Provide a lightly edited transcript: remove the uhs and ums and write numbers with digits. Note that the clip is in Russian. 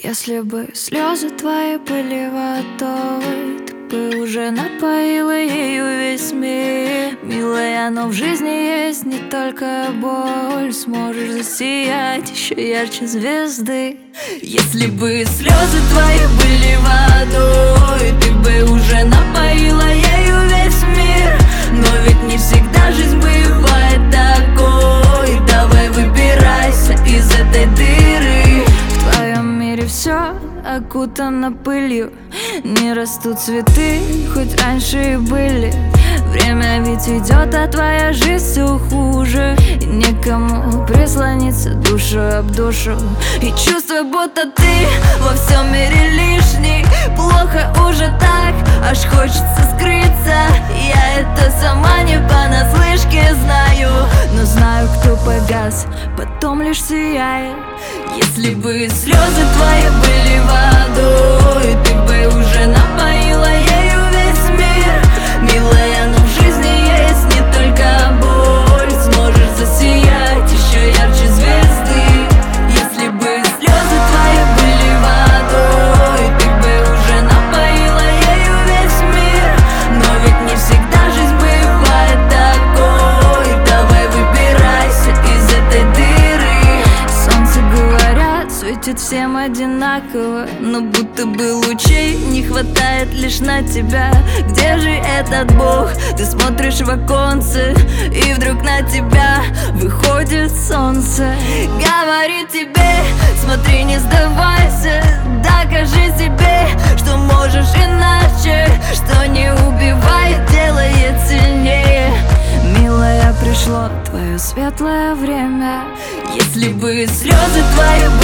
Если бы слезы твои были водой, ты бы уже напоила ею весь мир. Милая, но в жизни есть не только боль. Сможешь засиять еще ярче звезды. Если бы слезы твои были водой, ты бы уже напоила ею весь мир. Но ведь не всегда жизнь бывает такой. Давай выбирайся из этой дыры. В твоем мире все окутано пылью, не растут цветы, хоть раньше и были. Время ведь идет, а твоя жизнь все хуже. И некому прислониться душу об душу. И чувство, будто ты во всем мире лишний. Плохо уже так, аж хочется скрыться. Я это сама не понаслышке знаю, но знаю, кто погас, потом лишь сияет. Если бы слезы твои были водой, ты бы уже напоила ею весь мир. Милая, но в жизни есть не только боль. Сможешь засиять еще ярче звезды. Если бы слезы твои были водой, ты бы уже напоила ею весь мир. Но ведь не всегда жизнь бывает такой. Давай выбирайся из этой дыры. Солнце, говорят, светит всем одинаково, но будто бы лучей не хватает лишь на тебя. Где же этот Бог? Ты смотришь в оконце, и вдруг на тебя выходит солнце. Говорит тебе, смотри, не сдавайся. Докажи себе, что можешь иначе. Что не убивает, делает сильнее. Милая, пришло твое светлое время. Если бы слезы твои